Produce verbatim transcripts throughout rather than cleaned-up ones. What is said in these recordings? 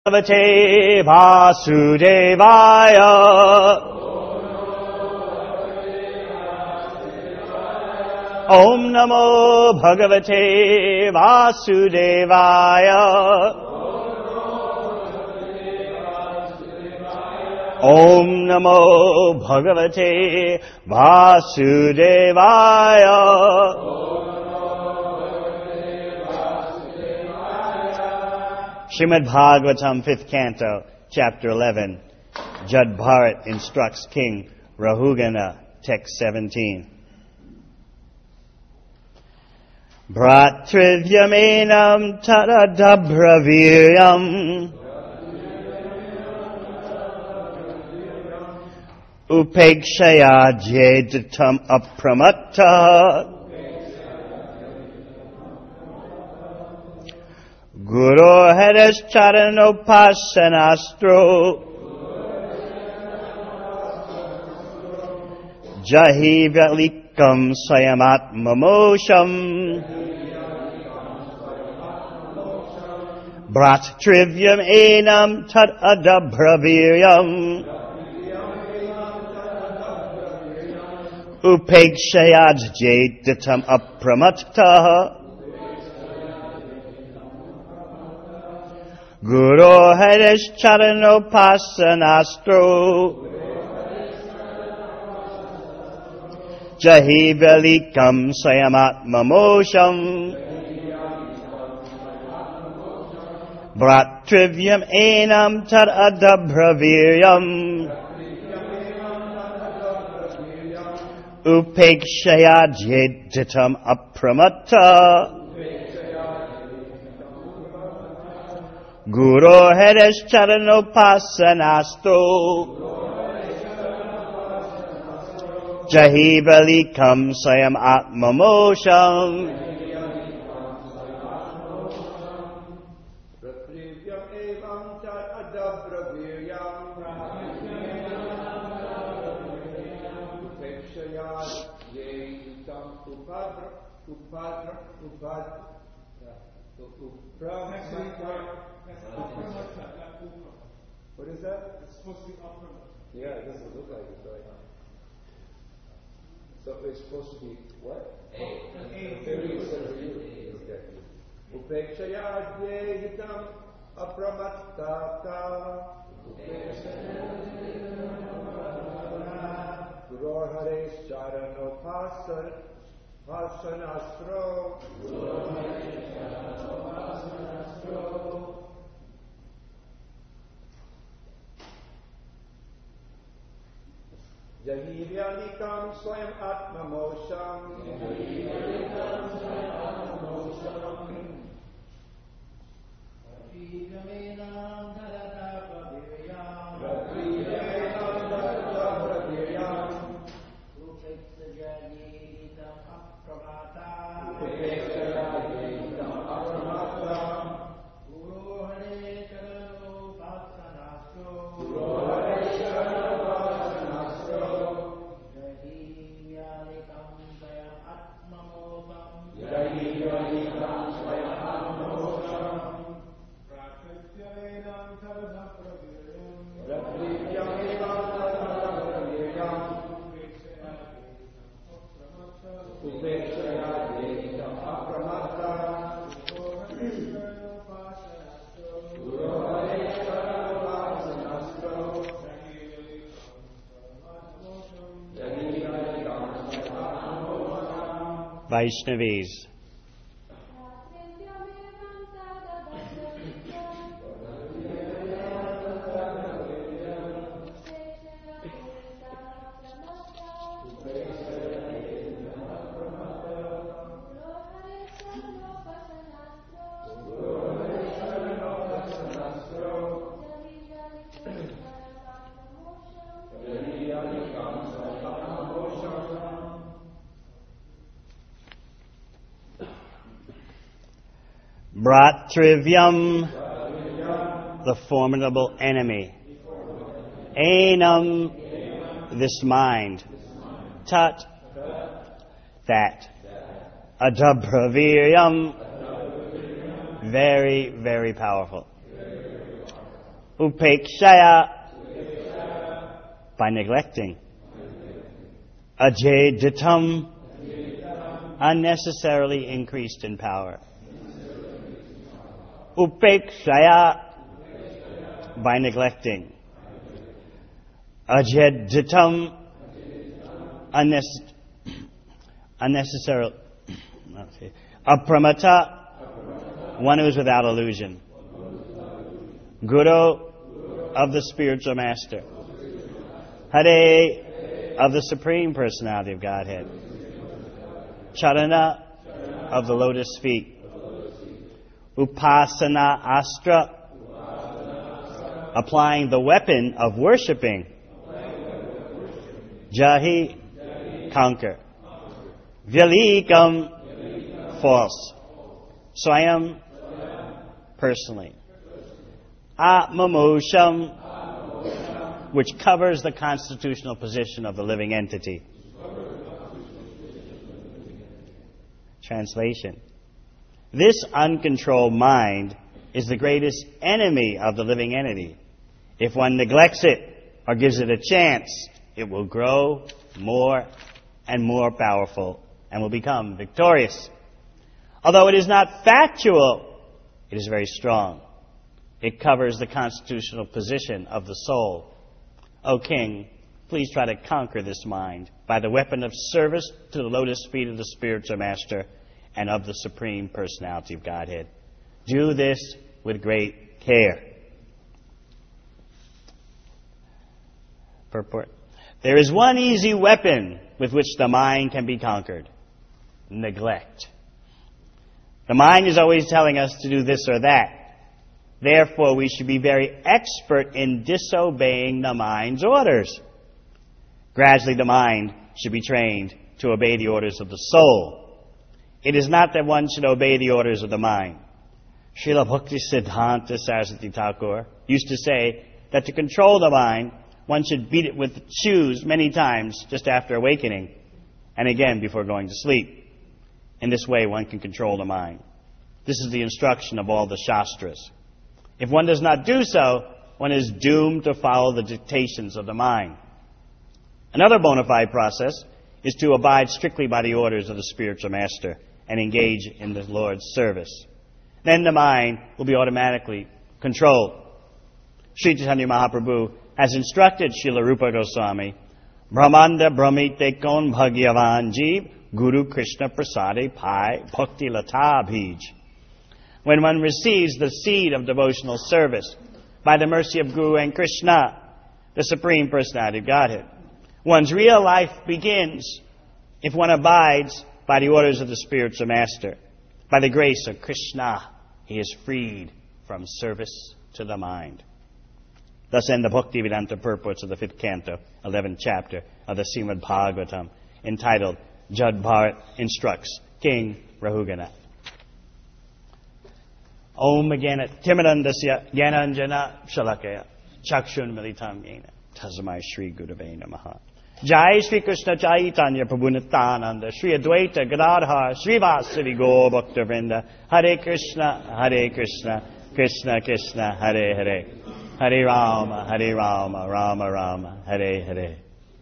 Bhagavate Vasudevaya. Om Namo Bhagavate Vasudevaya. Om Namo Bhagavate Vasudevaya. Srimad Bhagavatam, fifth canto, chapter eleven. Jad Bharat instructs King Rahugana, text seventeen. Bhratrivyamenam tadadabraviryam upekshaya jeditam apramatta Guru Harish Charanopassanastro Jahi Valikam Sayamatmamosham Brat Trivyam Enam Tat Adabraviryam Upekshayad Jaditam Apramatta Guru Harish Charanopassanastro Jahi Velikam Sayamatmamosham Bhratrivyam Enam Tad Adabraviryam Upekshaya Jeditam Apramatta Guru Harish Charanopassanastro Jahi Valikam Sayam Atmamosham What is that? It's supposed to be uppermost. Yeah, it doesn't look like it, right? So it's supposed to be what? A. Upekshaya hitam apramattata Guru Harish Charanopassanastro Jahi Vyalikam Swayam Atmamosham Bhratrivyamenam Tadadabraviryam Upekshaya Jeditam Apramatta Guru Harish Charanopassanastro Vaishnavis. Bhratrivyam, the formidable enemy. Enam, this mind. Tat, that. Adabraviryam, very, very powerful. Upekshaya, by neglecting. Ajeditam, unnecessarily increased in power. Upekshaya, by neglecting. Ajeditam, unnecessarily. Unnecessarily. Apramata, one who is without illusion. Guru, of the spiritual master. Hare, of the Supreme Personality of Godhead. Charana, of the lotus feet. Upasana astra, applying the weapon of worshipping. Jahi, conquer. Vyalikam, false. Swayam, personally. Atmamosham, which covers the constitutional position of the living entity. Translation. This uncontrolled mind is the greatest enemy of the living entity. If one neglects it or gives it a chance, it will grow more and more powerful and will become victorious. Although it is not factual, it is very strong. It covers the constitutional position of the soul. O King, please try to conquer this mind by the weapon of service to the lotus feet of the spiritual master and of the Supreme Personality of Godhead. Do this with great care. Purport. There is one easy weapon with which the mind can be conquered. Neglect. The mind is always telling us to do this or that. Therefore, we should be very expert in disobeying the mind's orders. Gradually, the mind should be trained to obey the orders of the soul. It is not that one should obey the orders of the mind. Srila Bhakti Siddhanta Saraswati Thakur used to say that to control the mind, one should beat it with shoes many times just after awakening, and again before going to sleep. In this way, one can control the mind. This is the instruction of all the Shastras. If one does not do so, one is doomed to follow the dictations of the mind. Another bona fide process is to abide strictly by the orders of the spiritual master and engage in the Lord's service. Then the mind will be automatically controlled. Sri Chaitanya Mahaprabhu has instructed Srila Rupa Goswami, Brahmanda Brahmite Kon Bhagyavan Jeev Guru Krishna Prasade Pai Bhakti Lata Bij. When one receives the seed of devotional service by the mercy of Guru and Krishna, the Supreme Personality of Godhead, one's real life begins if one abides by the orders of the spiritual master. By the grace of Krishna, he is freed from service to the mind. Thus end the Bhaktivedanta purports of the fifth canto, eleventh chapter of the Srimad Bhagavatam, entitled Jad Bharat Instructs King Rahugana. Om Gana Timirandasya Gyananjana Shalakaya Chakshun Militam Yena Tasmai Shri Gurave Namaha. Jai Shri Krishna Chaitanya Prabhu Nityananda Shri Advaita Gadadhar Shri Vasari Gaur Bhaktavrinda Hare Krishna Hare Krishna Krishna Krishna Hare Hare Hare Rama Hare Rama Rama Rama Hare Hare.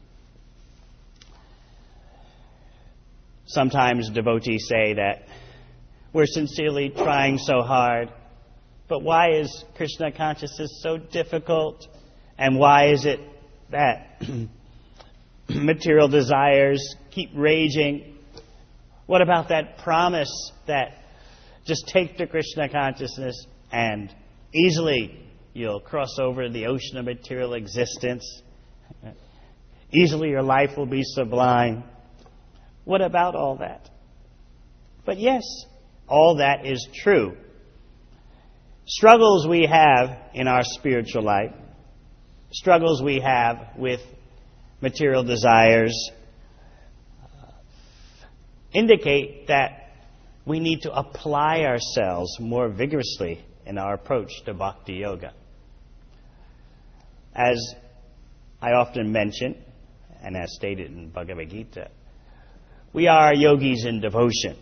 Sometimes devotees say that we're sincerely trying so hard, but why is Krishna consciousness so difficult? And why is it that material desires keep raging? What about that promise that just take to Krishna consciousness and easily you'll cross over the ocean of material existence? Easily your life will be sublime. What about all that? But yes, all that is true. Struggles we have in our spiritual life, struggles we have with material desires, uh, indicate that we need to apply ourselves more vigorously in our approach to Bhakti Yoga. As I often mention, and as stated in Bhagavad Gita, we are yogis in devotion.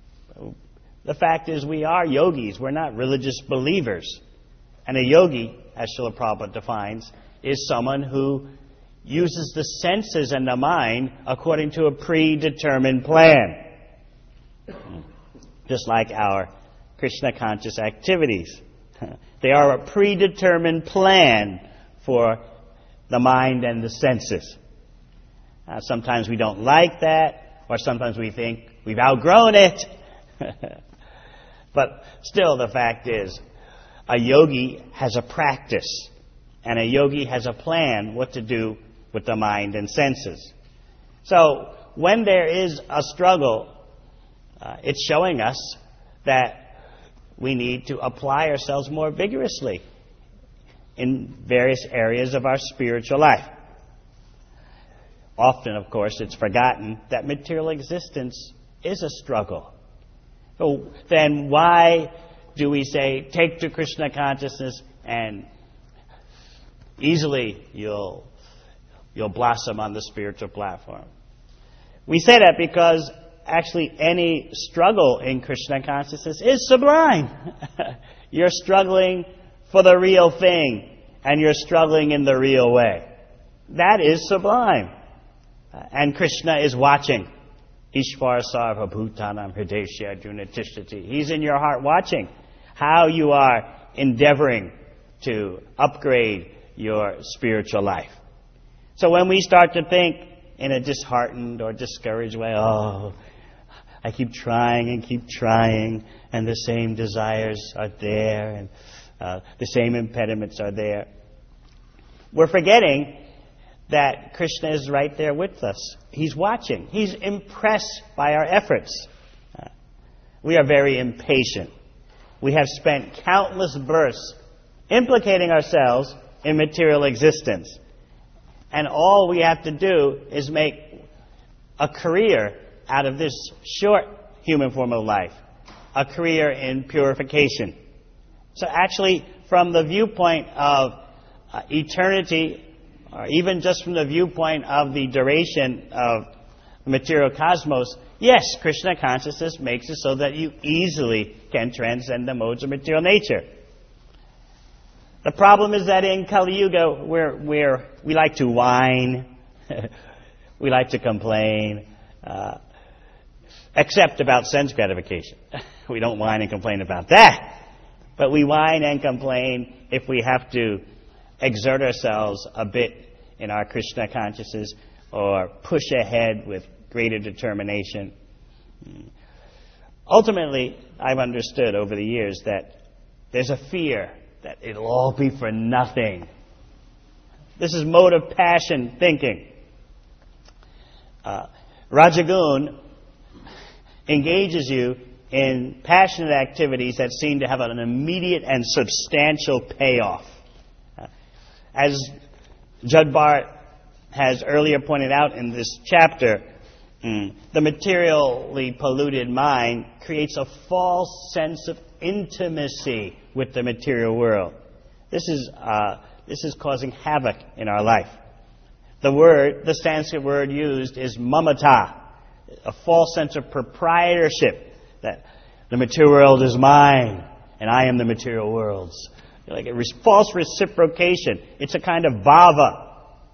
The fact is we are yogis. We're not religious believers. And a yogi as Srila Prabhupada defines, is someone who uses the senses and the mind according to a predetermined plan. Just like our Krishna conscious activities. They are a predetermined plan for the mind and the senses. Uh, sometimes we don't like that, or sometimes we think we've outgrown it. But still, the fact is, a yogi has a practice, and a yogi has a plan what to do with the mind and senses. So, when there is a struggle, uh, it's showing us that we need to apply ourselves more vigorously in various areas of our spiritual life. Often, of course, it's forgotten that material existence is a struggle. So then why do we say, take to Krishna consciousness and easily you'll, you'll blossom on the spiritual platform? We say that because actually any struggle in Krishna consciousness is sublime. You're struggling for the real thing, and you're struggling in the real way. That is sublime. And Krishna is watching. Ishvara sarva bhutanam hrideshya arjuna tishtati. He's in your heart watching how you are endeavoring to upgrade your spiritual life. So when we start to think in a disheartened or discouraged way, oh, I keep trying and keep trying, and the same desires are there, and uh, the same impediments are there, we're forgetting that Krishna is right there with us. He's watching. He's impressed by our efforts. Uh, we are very impatient. We have spent countless births implicating ourselves in material existence. And all we have to do is make a career out of this short human form of life, a career in purification. So actually, from the viewpoint of uh, eternity, or even just from the viewpoint of the duration of the material cosmos, yes, Krishna consciousness makes it so that you easily can transcend the modes of material nature. The problem is that in Kali Yuga, we're, we're, we like to whine, we like to complain, uh, except about sense gratification. We don't whine and complain about that. But we whine and complain if we have to exert ourselves a bit in our Krishna consciousness or push ahead with greater determination. Ultimately, I've understood over the years that there's a fear that it'll all be for nothing. This is mode of passion thinking. Uh, Rajagun engages you in passionate activities that seem to have an immediate and substantial payoff. Uh, as Judd Bart has earlier pointed out in this chapter, mm, the materially polluted mind creates a false sense of intimacy with the material world. This is uh, this is causing havoc in our life. The word, the Sanskrit word used is mamata, a false sense of proprietorship, that the material world is mine and I am the material world's. Like a false reciprocation. It's a kind of bhava.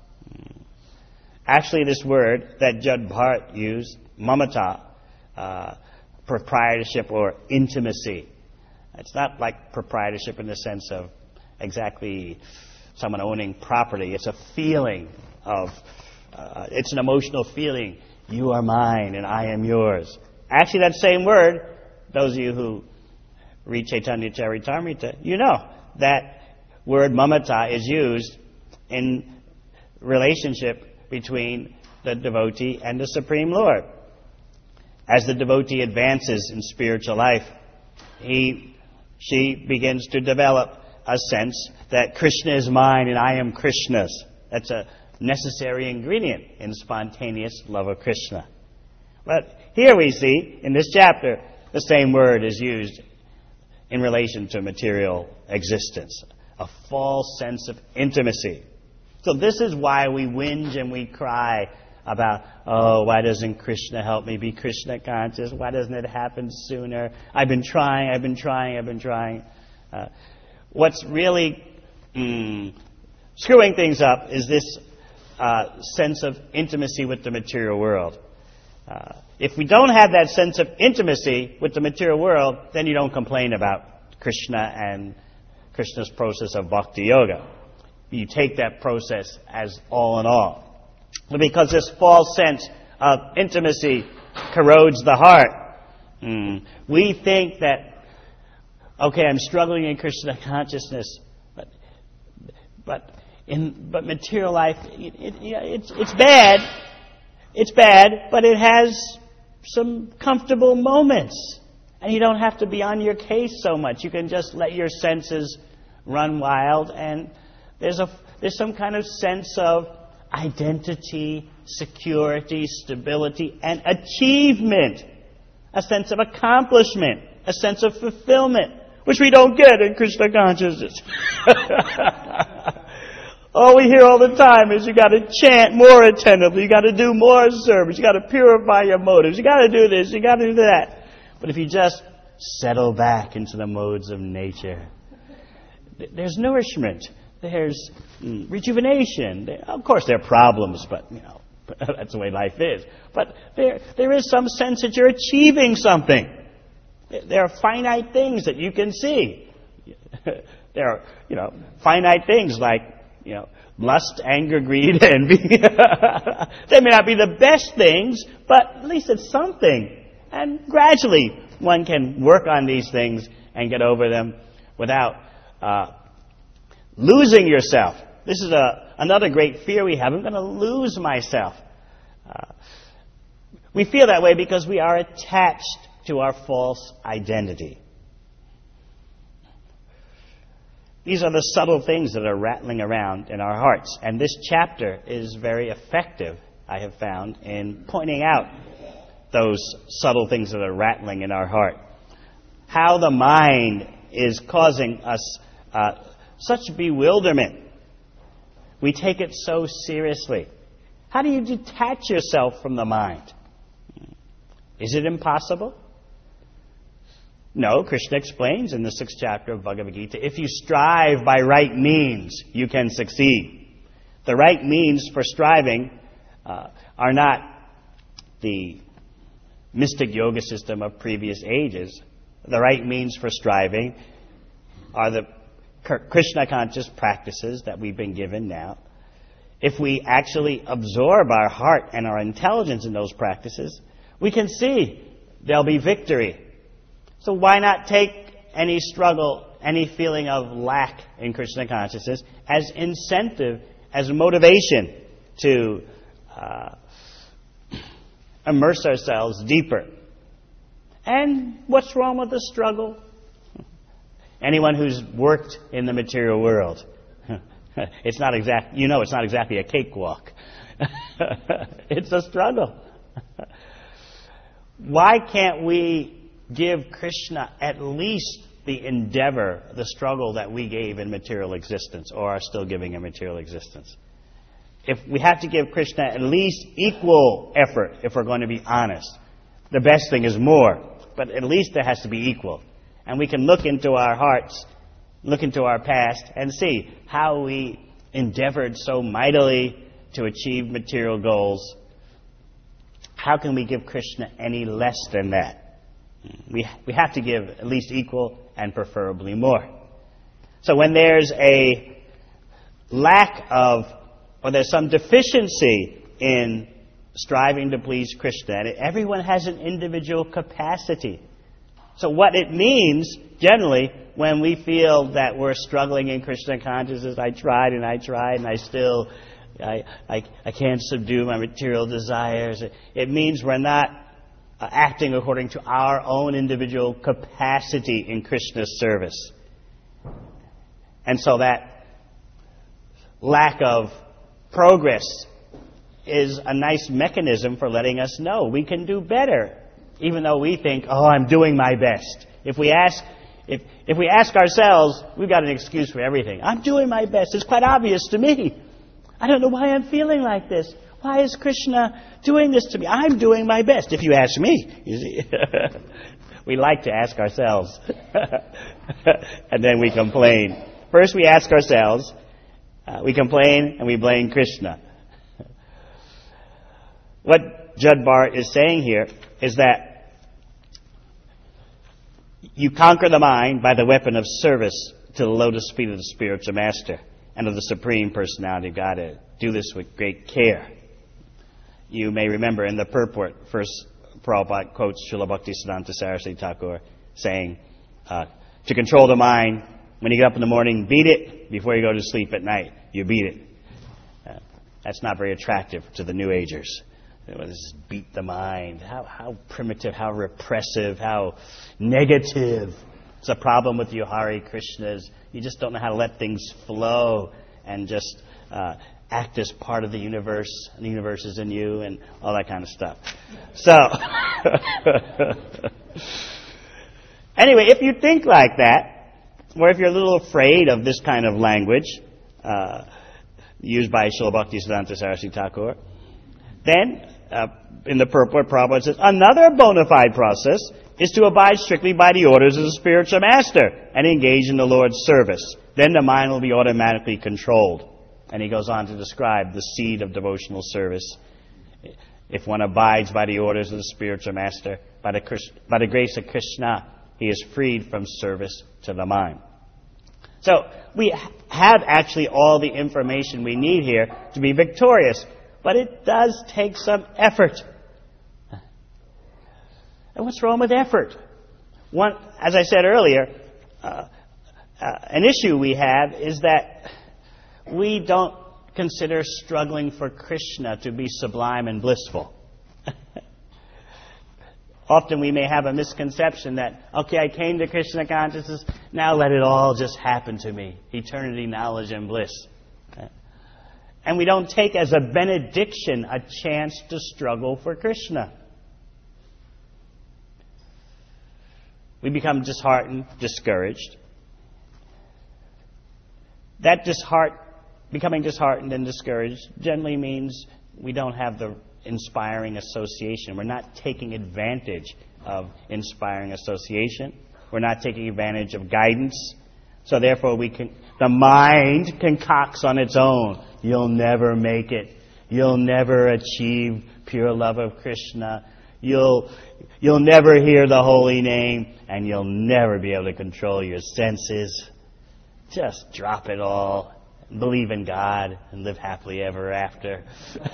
Actually, this word that Judd Bart used, mamata, uh, proprietorship or intimacy. It's not like proprietorship in the sense of exactly someone owning property. It's a feeling of, uh, it's an emotional feeling. You are mine and I am yours. Actually, that same word, those of you who read Chaitanya Charitamrita, you know that word mamata is used in relationship between the devotee and the Supreme Lord. As the devotee advances in spiritual life, he, she begins to develop a sense that Krishna is mine and I am Krishna's. That's a necessary ingredient in spontaneous love of Krishna. But here we see, in this chapter, the same word is used in relation to material existence. A false sense of intimacy. So this is why we whinge and we cry about, oh, why doesn't Krishna help me be Krishna conscious? Why doesn't it happen sooner? I've been trying, I've been trying, I've been trying. Uh, what's really mm, screwing things up is this uh, sense of intimacy with the material world. Uh, if we don't have that sense of intimacy with the material world, then you don't complain about Krishna and Krishna's process of bhakti yoga. You take that process as all in all. But because this false sense of intimacy corrodes the heart, mm, we think that, okay, I'm struggling in Krishna consciousness, but but in but material life, it, it, yeah, it's it's bad. It's bad, but it has some comfortable moments. And you don't have to be on your case so much. You can just let your senses run wild, and there's a there's some kind of sense of identity, security, stability, and achievement. A sense of accomplishment, a sense of fulfillment, which we don't get in Krishna consciousness. All we hear all the time is you got to chant more attentively, you got to do more service, you got to purify your motives, you got to do this, you got to do that. But if you just settle back into the modes of nature, there's nourishment, there's rejuvenation. Of course, there are problems, but you know that's the way life is. But there, there is some sense that you're achieving something. There are finite things that you can see. There are, you know, finite things like, you know, lust, anger, greed, envy. They may not be the best things, but at least it's something. And gradually, one can work on these things and get over them without uh, losing yourself. This is a, another great fear we have. I'm going to lose myself. Uh, we feel that way because we are attached to our false identity. These are the subtle things that are rattling around in our hearts. And this chapter is very effective, I have found, in pointing out those subtle things that are rattling in our heart. How the mind is causing us uh, such bewilderment. We take it so seriously. How do you detach yourself from the mind? Is it impossible? No, Krishna explains in the sixth chapter of Bhagavad Gita, if you strive by right means, you can succeed. The right means for striving uh, are not the mystic yoga system of previous ages. The right means for striving are the Krishna conscious practices that we've been given now. If we actually absorb our heart and our intelligence in those practices, we can see there'll be victory. So why not take any struggle, any feeling of lack in Krishna consciousness as incentive, as motivation to uh, immerse ourselves deeper? And what's wrong with the struggle? Anyone who's worked in the material world, it's not exact. You know, it's not exactly a cakewalk. It's a struggle. Why can't we give Krishna at least the endeavor, the struggle that we gave in material existence, or are still giving in material existence? If we have to give Krishna at least equal effort, if we're going to be honest, the best thing is more, but at least there has to be equal. And we can look into our hearts, look into our past, and see how we endeavored so mightily to achieve material goals. How can we give Krishna any less than that? We we have to give at least equal and preferably more. So when there's a lack of, or there's some deficiency in striving to please Krishna, and everyone has an individual capacity. So what it means, generally, when we feel that we're struggling in Krishna consciousness, I tried and I tried and I still, I, I, I can't subdue my material desires. It means we're not uh, acting according to our own individual capacity in Krishna's service. And so that lack of progress is a nice mechanism for letting us know we can do better. Even though we think, oh, I'm doing my best. If we ask, if if we ask ourselves, we've got an excuse for everything. I'm doing my best. It's quite obvious to me. I don't know why I'm feeling like this. Why is Krishna doing this to me? I'm doing my best. If you ask me, you see, we like to ask ourselves, and then we complain. first we ask ourselves, uh, we complain and we blame Krishna. What Judd Bart is saying here is that you conquer the mind by the weapon of service to the lotus feet of the spiritual master and of the Supreme Personality of Godhead. Do this with great care. You may remember in the purport, first Prabhupada quotes Srila Bhaktisiddhanta Saraswati Thakur saying, uh, to control the mind, when you get up in the morning, beat it. Before you go to sleep at night, you beat it. Uh, that's not very attractive to the New Agers. This is beat the mind. How, how primitive, how repressive, how negative. It's a problem with you Hare Krishnas. You just don't know how to let things flow and just uh, act as part of the universe. And the universe is in you and all that kind of stuff. So, anyway, if you think like that, or if you're a little afraid of this kind of language uh, used by Srila Bhaktisiddhanta Saraswati Thakur, then uh, in the purport, Prabhupada says, another bona fide process is to abide strictly by the orders of the spiritual master and engage in the Lord's service. Then the mind will be automatically controlled. And he goes on to describe the seed of devotional service. If one abides by the orders of the spiritual master, by the, Krishna, by the grace of Krishna, he is freed from service to the mind. So we have actually all the information we need here to be victorious. But it does take some effort. And what's wrong with effort? One, as I said earlier, uh, uh, an issue we have is that we don't consider struggling for Krishna to be sublime and blissful. Often we may have a misconception that, okay, I came to Krishna consciousness, now let it all just happen to me. Eternity, knowledge, and bliss. And we don't take as a benediction a chance to struggle for Krishna. We become disheartened, discouraged. That disheart, becoming disheartened and discouraged generally means we don't have the inspiring association. We're not taking advantage of inspiring association. We're not taking advantage of guidance. So therefore, we can, the mind concocts on its own. You'll never make it. You'll never achieve pure love of Krishna. You'll, you'll never hear the holy name, and you'll never be able to control your senses. Just drop it all. Believe in God and live happily ever after.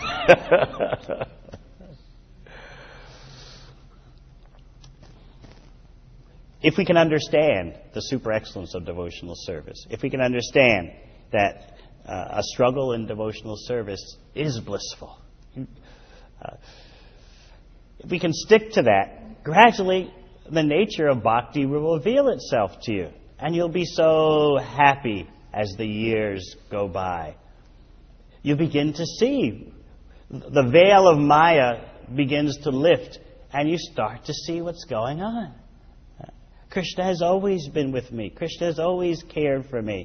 If we can understand the super excellence of devotional service, if we can understand that uh, a struggle in devotional service is blissful, uh, if we can stick to that, gradually the nature of bhakti will reveal itself to you. And you'll be so happy as the years go by. You begin to see the veil of Maya begins to lift, and you start to see what's going on. Krishna has always been with me. Krishna has always cared for me.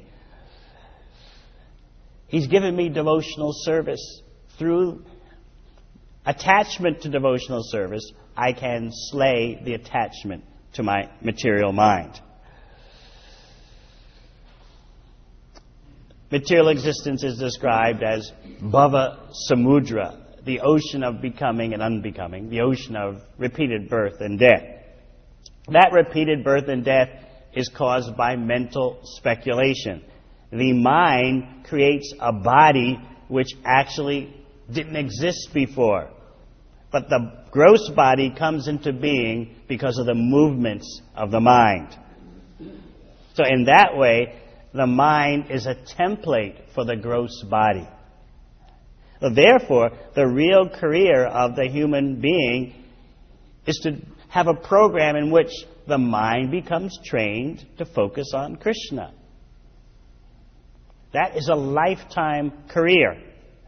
He's given me devotional service. Through attachment to devotional service, I can slay the attachment to my material mind. Material existence is described as Bhava Samudra, the ocean of becoming and unbecoming, the ocean of repeated birth and death. That repeated birth and death is caused by mental speculation. The mind creates a body which actually didn't exist before. But the gross body comes into being because of the movements of the mind. So in that way, the mind is a template for the gross body. So therefore, the real career of the human being is to have a program in which the mind becomes trained to focus on Krishna. That is a lifetime career.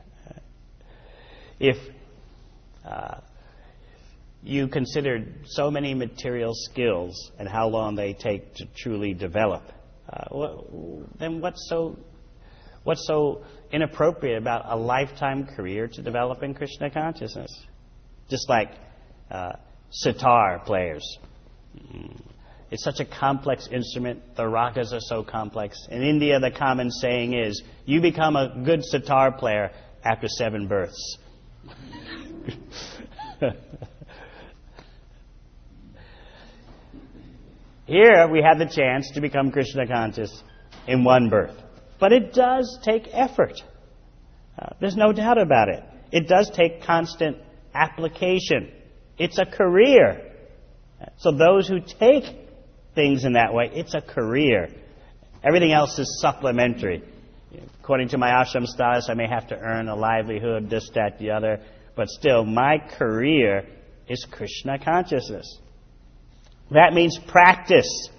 If uh, you considered so many material skills and how long they take to truly develop, uh, then what's so what's so inappropriate about a lifetime career to develop in Krishna consciousness? Just like uh, sitar players. It's such a complex instrument. The ragas are so complex. In India, the common saying is, you become a good sitar player after seven births. Here, we have the chance to become Krishna conscious in one birth. But it does take effort. Uh, there's no doubt about it. It does take constant application. It's a career. So those who take things in that way, it's a career. Everything else is supplementary. According to my ashram status, I may have to earn a livelihood, this, that, the other. But still, my career is Krishna consciousness. That means practice.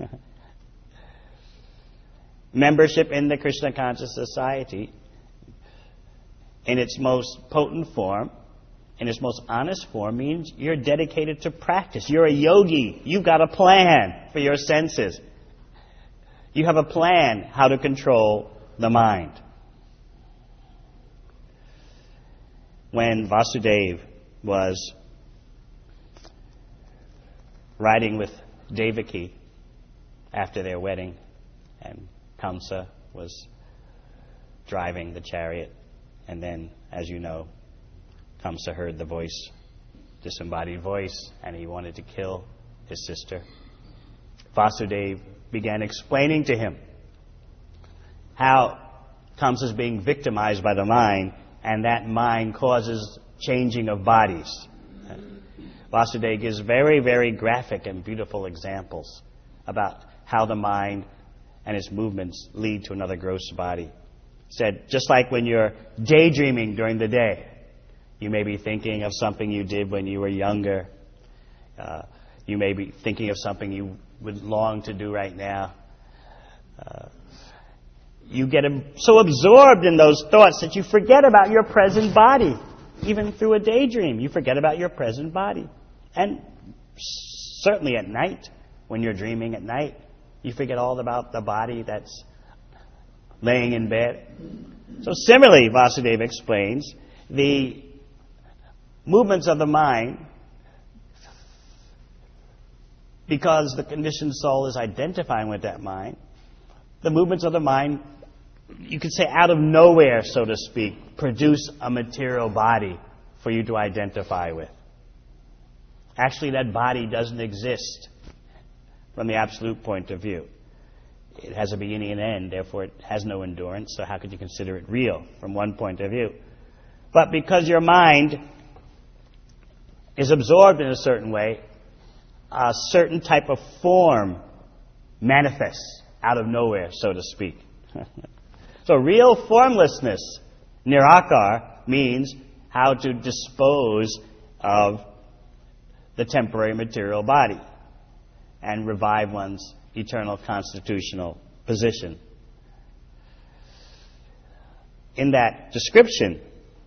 Membership in the Krishna Conscious Society, in its most potent form, in its most honest form, means you're dedicated to practice. You're a yogi. You've got a plan for your senses. You have a plan how to control the mind. When Vasudeva was riding with Devaki after their wedding, and Kamsa was driving the chariot, and then, as you know, Kamsa heard the voice, disembodied voice, and he wanted to kill his sister. Vasudeva began explaining to him how Kamsa is being victimized by the mind, and that mind causes changing of bodies. Vasudeva gives very, very graphic and beautiful examples about how the mind and its movements lead to another gross body. He said, just like when you're daydreaming during the day, you may be thinking of something you did when you were younger. Uh, you may be thinking of something you would long to do right now. Uh, you get so absorbed in those thoughts that you forget about your present body. Even through a daydream, you forget about your present body. And certainly at night, when you're dreaming at night, you forget all about the body that's laying in bed. So similarly, Vasudeva explains, the movements of the mind, because the conditioned soul is identifying with that mind, the movements of the mind, you could say out of nowhere, so to speak, produce a material body for you to identify with. Actually, that body doesn't exist from the absolute point of view. It has a beginning and end, therefore it has no endurance, so how could you consider it real from one point of view? But because your mind is absorbed in a certain way, a certain type of form manifests out of nowhere, so to speak. So real formlessness, nirakar, means how to dispose of the temporary material body and revive one's eternal constitutional position. In that description,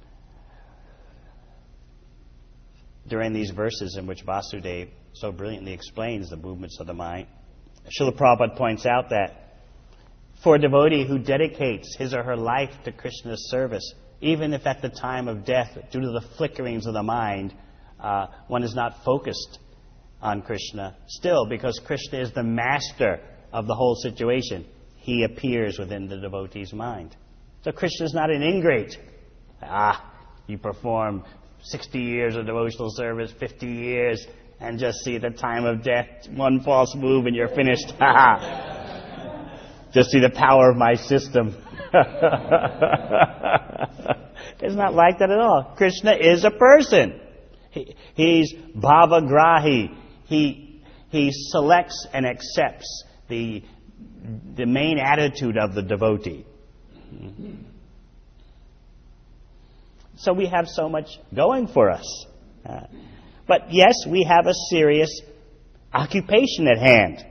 during these verses in which Vasudeva so brilliantly explains the movements of the mind, Srila Prabhupada points out that for a devotee who dedicates his or her life to Krishna's service, even if at the time of death, due to the flickerings of the mind, uh, one is not focused on Krishna, still, because Krishna is the master of the whole situation, he appears within the devotee's mind. So Krishna is not an ingrate. Ah, you perform sixty years of devotional service, fifty years, and just see at the time of death, one false move and you're finished. Just see the power of my system. It's not like that at all. Krishna is a person. He, he's bhavagrahi. He, he selects and accepts the, the main attitude of the devotee. So we have so much going for us. Uh, but yes, we have a serious occupation at hand.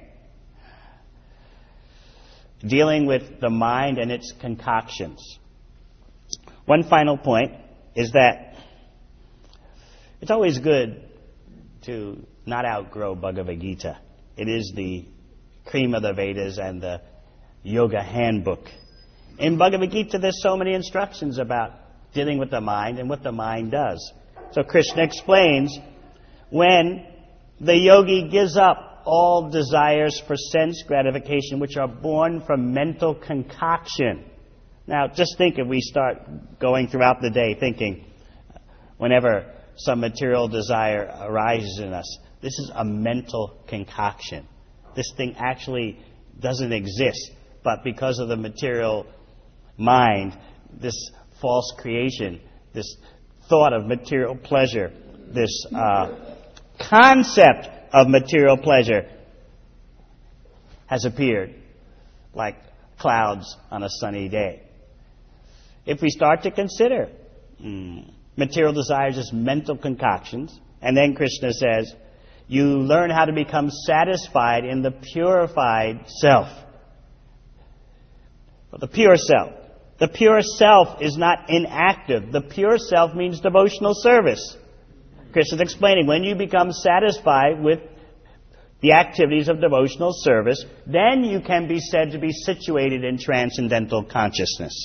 Dealing with the mind and its concoctions. One final point is that it's always good to not outgrow Bhagavad Gita. It is the cream of the Vedas and the yoga handbook. In Bhagavad Gita, there's so many instructions about dealing with the mind and what the mind does. So Krishna explains, when the yogi gives up all desires for sense gratification which are born from mental concoction. Now, just think if we start going throughout the day thinking, whenever some material desire arises in us, this is a mental concoction. This thing actually doesn't exist, but because of the material mind, this false creation, this thought of material pleasure, this uh, concept of material pleasure has appeared like clouds on a sunny day. If we start to consider mm, material desires as mental concoctions, and then Krishna says, you learn how to become satisfied in the purified self. The pure self. The pure self is not inactive. The pure self means devotional service. Krishna is explaining, when you become satisfied with the activities of devotional service, then you can be said to be situated in transcendental consciousness.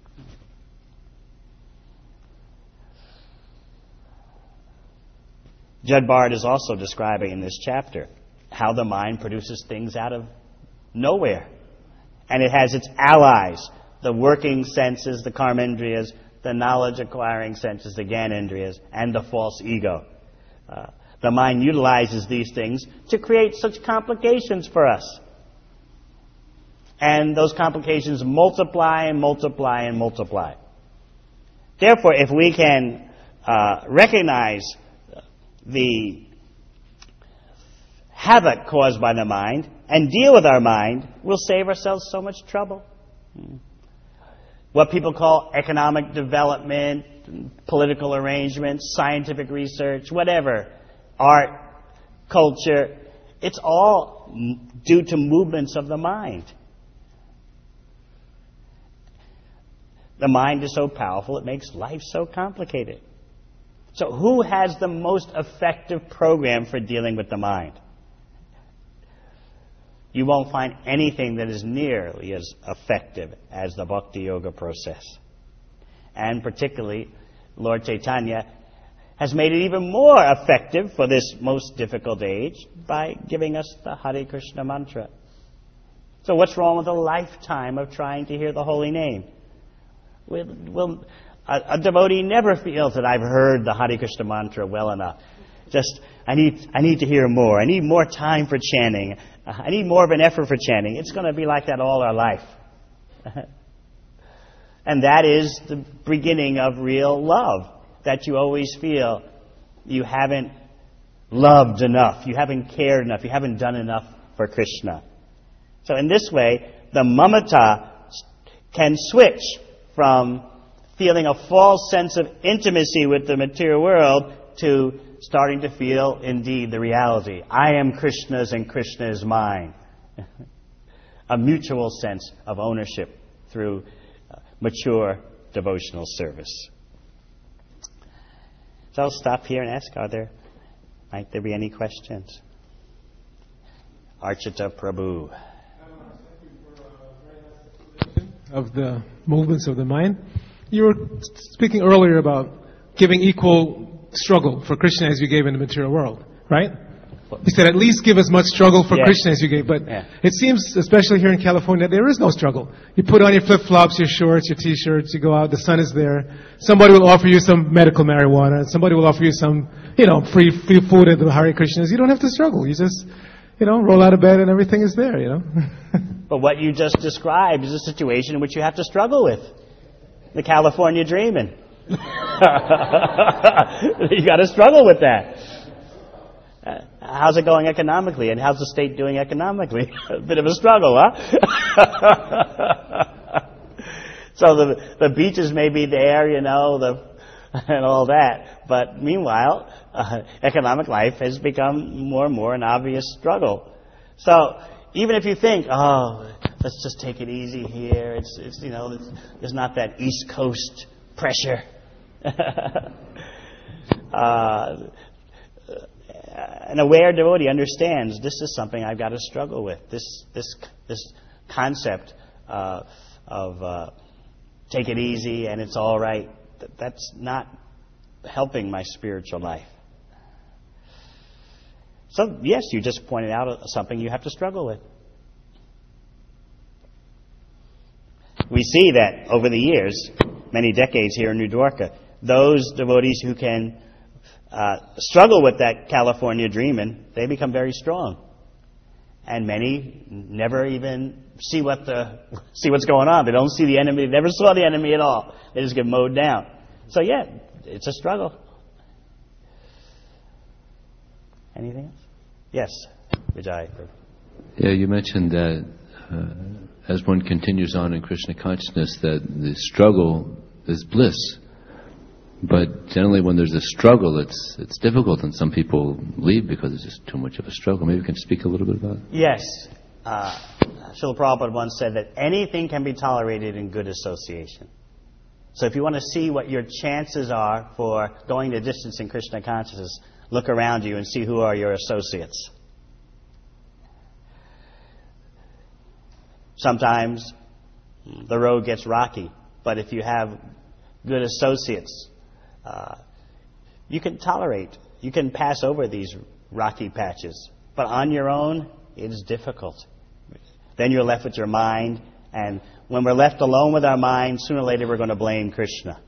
Jud Bard is also describing in this chapter how the mind produces things out of nowhere. And it has its allies, the working senses, the karmendriyas, the knowledge-acquiring senses, the gyanendriyas, and the false ego. Uh, the mind utilizes these things to create such complications for us. And those complications multiply and multiply and multiply. Therefore, if we can uh, recognize the havoc caused by the mind and deal with our mind, we'll save ourselves so much trouble. What people call economic development, political arrangements, scientific research, whatever, art, culture, it's all due to movements of the mind. The mind is so powerful, it makes life so complicated. So who has the most effective program for dealing with the mind? You won't find anything that is nearly as effective as the Bhakti Yoga process. And particularly, Lord Chaitanya has made it even more effective for this most difficult age by giving us the Hare Krishna mantra. So what's wrong with a lifetime of trying to hear the holy name? We'll, we'll, a, a devotee never feels that I've heard the Hare Krishna mantra well enough. Just, I need, I need to hear more. I need more time for chanting. I need more of an effort for chanting. It's going to be like that all our life. And that is the beginning of real love. That you always feel you haven't loved enough. You haven't cared enough. You haven't done enough for Krishna. So in this way, the mamata can switch from feeling a false sense of intimacy with the material world to starting to feel, indeed, the reality. I am Krishna's and Krishna is mine. A mutual sense of ownership through uh, mature devotional service. So I'll stop here and ask, are there, might there be any questions? Archita Prabhu. Of the movements of the mind. You were speaking earlier about giving equal struggle for Krishna as you gave in the material world, right? You said at least give as much struggle for yeah. Krishna as you gave, but yeah. it seems, especially here in California, there is no struggle. You put on your flip-flops, your shorts, your t-shirts, you go out, the sun is there. Somebody will offer you some medical marijuana. Somebody will offer you some, you know, free free food at the Hare Krishnas. You don't have to struggle. You just, you know, roll out of bed and everything is there, you know. But what you just described is a situation in which you have to struggle with. The California dreaming. You got to struggle with that. Uh, how's it going economically, and how's the state doing economically? A bit of a struggle, huh? So the the beaches may be there, you know, the and all that, but meanwhile, uh, economic life has become more and more an obvious struggle. So even if you think, oh, let's just take it easy here, it's it's you know, it's, there's not that East Coast pressure. uh, An aware devotee understands this is something I've got to struggle with. This this this concept uh, of uh, take it easy and it's all right. That's not helping my spiritual life. So, yes, you just pointed out something you have to struggle with. We see that over the years, many decades here in New Dwarka, those devotees who can uh, struggle with that California dreaming, they become very strong. And many never even see what the see what's going on. They don't see the enemy. They never saw the enemy at all. They just get mowed down. So yeah, it's a struggle. Anything else? Yes, Vijay. Yeah, you mentioned that uh, as one continues on in Krishna consciousness, that the struggle is bliss. But generally, when there's a struggle, it's it's difficult, and some people leave because it's just too much of a struggle. Maybe you can speak a little bit about it. Yes. Uh, Srila Prabhupada once said that anything can be tolerated in good association. So if you want to see what your chances are for going the distance in Krishna consciousness, look around you and see who are your associates. Sometimes the road gets rocky, but if you have good associates, uh, you can tolerate, you can pass over these rocky patches. But on your own, it is difficult. Then you're left with your mind, and when we're left alone with our mind, sooner or later we're going to blame Krishna.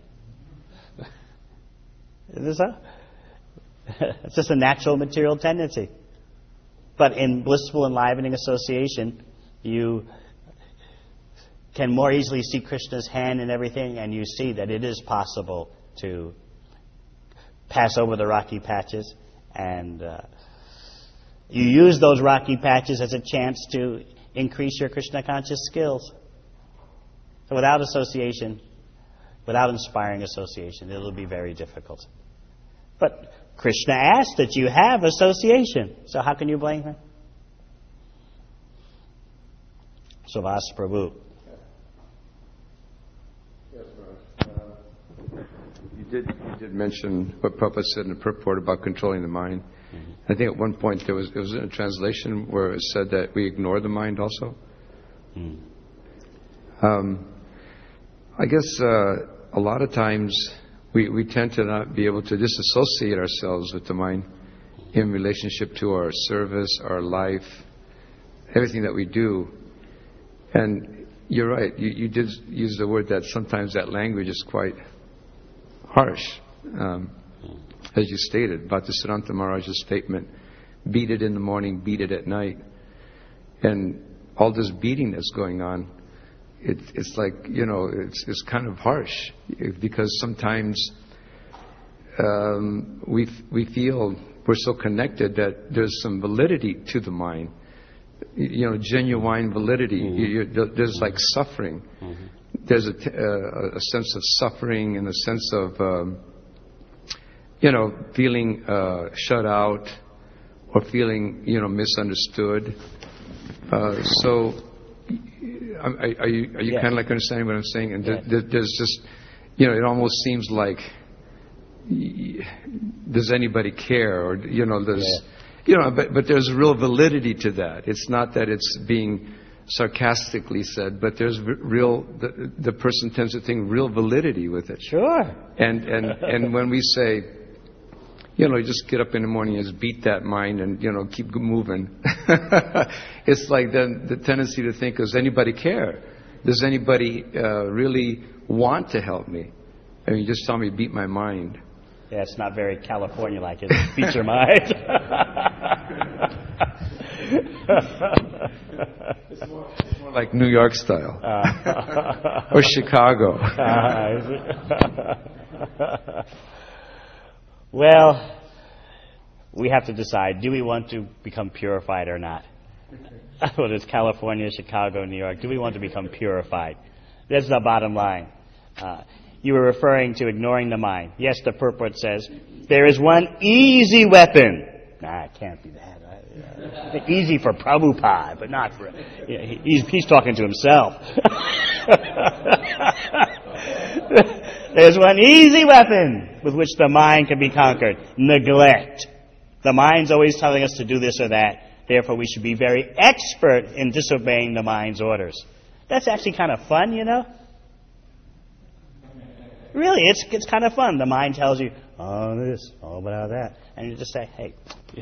Is this so? It's just a natural material tendency. But in blissful enlivening association, you can more easily see Krishna's hand in everything, and you see that it is possible to pass over the rocky patches, and uh, you use those rocky patches as a chance to increase your Krishna conscious skills. So without association, without inspiring association, it'll be very difficult. But Krishna asked that you have association, so how can you blame him? Savas Prabhu. Yes, Raj. Uh, you did you did mention what Prabhupada said in the purport about controlling the mind. Mm-hmm. I think at one point there was it was in a translation where it said that we ignore the mind also. Mm. Um, I guess uh, a lot of times we, we tend to not be able to disassociate ourselves with the mind in relationship to our service, our life, everything that we do. And you're right, you, you did use the word that sometimes that language is quite harsh. Um, as you stated, Bhaktisiddhanta Maharaj's statement, beat it in the morning, beat it at night. And all this beating that's going on, it, it's like, you know, it's, it's kind of harsh, because sometimes um, we, we feel we're so connected that there's some validity to the mind. You know, genuine validity. Mm-hmm. you, there's like suffering. Mm-hmm. There's a, t- uh, a sense of suffering and a sense of, um, you know, feeling uh, shut out or feeling, you know, misunderstood. Uh, so, are, are you are you yeah. kind of like understanding what I'm saying? And yeah. th- there's just, you know, it almost seems like, does anybody care? Or, you know, there's, yeah. you know, but but there's real validity to that. It's not that it's being sarcastically said, but there's real, the, the person tends to think real validity with it. Sure. And and and when we say, you know, just get up in the morning and just beat that mind and, you know, keep moving, it's like then the tendency to think, does anybody care? Does anybody uh, really want to help me? I mean, just tell me, beat my mind. Yeah, it's not very California-like, is it? Beat your mind. It's more, it's more like New York style. Uh, or Chicago. Uh, well, we have to decide, do we want to become purified or not? Whether it's California, Chicago, New York, do we want to become purified? That's the bottom line. Uh, you were referring to ignoring the mind. Yes, the purport says, there is one easy weapon. Nah, it can't be that. Uh, easy for Prabhupada, but not for... Yeah, he's, he's talking to himself. There's one easy weapon with which the mind can be conquered. Neglect. The mind's always telling us to do this or that. Therefore, we should be very expert in disobeying the mind's orders. That's actually kind of fun, you know? Really, it's it's kind of fun. The mind tells you, all this, all about that. And you just say, hey,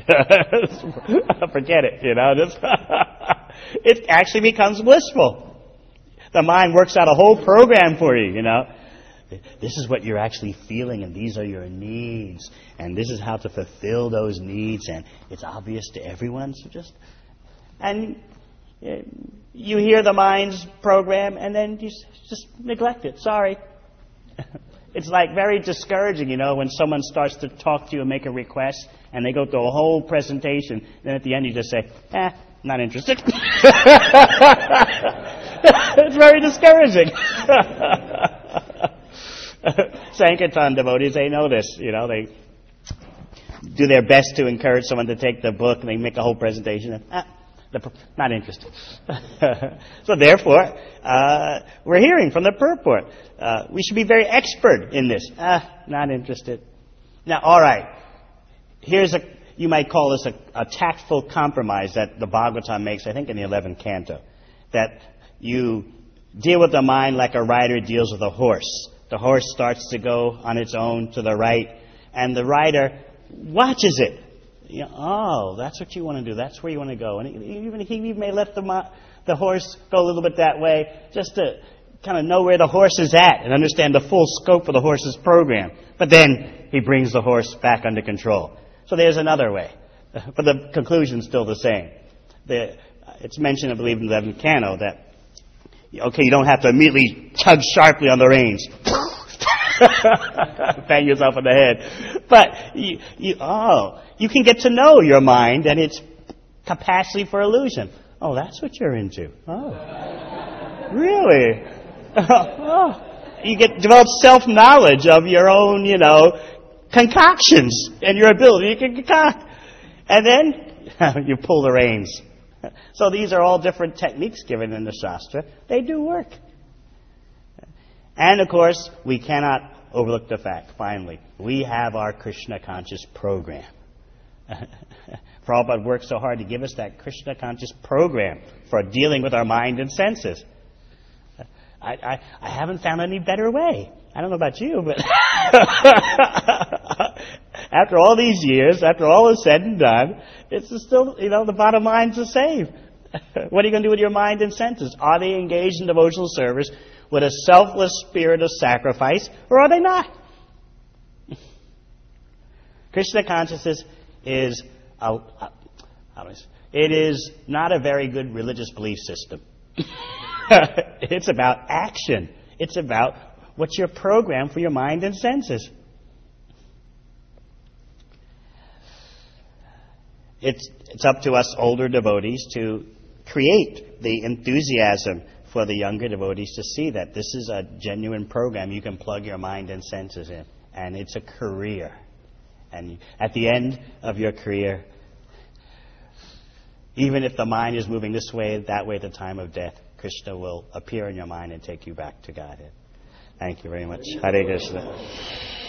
forget it, you know. Just it actually becomes blissful. The mind works out a whole program for you, you know. This is what you're actually feeling, and these are your needs, and this is how to fulfill those needs, and it's obvious to everyone. So just, and you hear the mind's program, and then you just neglect it. Sorry. It's like very discouraging, you know, when someone starts to talk to you and make a request, and they go through a whole presentation, then at the end you just say, eh, not interested. It's very discouraging. Sankirtan devotees, they know this, you know, they do their best to encourage someone to take the book, and they make a whole presentation, and, ah, not interested. So therefore, uh, we're hearing from the purport. Uh, we should be very expert in this. Ah, not interested. Now, all right. Here's a, you might call this a, a tactful compromise that the Bhagavatam makes, I think in the eleventh canto. That you deal with the mind like a rider deals with a horse. The horse starts to go on its own to the right, and the rider watches it. You know, oh, that's what you want to do. That's where you want to go. And even he may let the the horse go a little bit that way, just to kind of know where the horse is at and understand the full scope of the horse's program. But then he brings the horse back under control. So there's another way, but the conclusion's still the same. The, it's mentioned, I believe, in the eleventh canto that okay, you don't have to immediately tug sharply on the reins. Bang yourself in the head. But, you, you, oh, you can get to know your mind and its capacity for illusion. Oh, that's what you're into. Oh, really? Oh, you get develop self-knowledge of your own, you know, concoctions and your ability to concoct. And then you pull the reins. So these are all different techniques given in the Shastra. They do work. And, of course, we cannot overlook the fact, finally, we have our Krishna conscious program. Prabhupada worked so hard to give us that Krishna conscious program for dealing with our mind and senses. I, I, I haven't found any better way. I don't know about you, but after all these years, after all is said and done, it's still, you know, the bottom line's the same. What are you going to do with your mind and senses? Are they engaged in devotional service with a selfless spirit of sacrifice, or are they not? Krishna consciousness is a, a, it is not a very good religious belief system. It's about action. It's about what's your program for your mind and senses. It's it's up to us older devotees to create the enthusiasm for the younger devotees to see that this is a genuine program you can plug your mind and senses in. And it's a career. And at the end of your career, even if the mind is moving this way, that way at the time of death, Krishna will appear in your mind and take you back to Godhead. Thank you very much. Hare Krishna.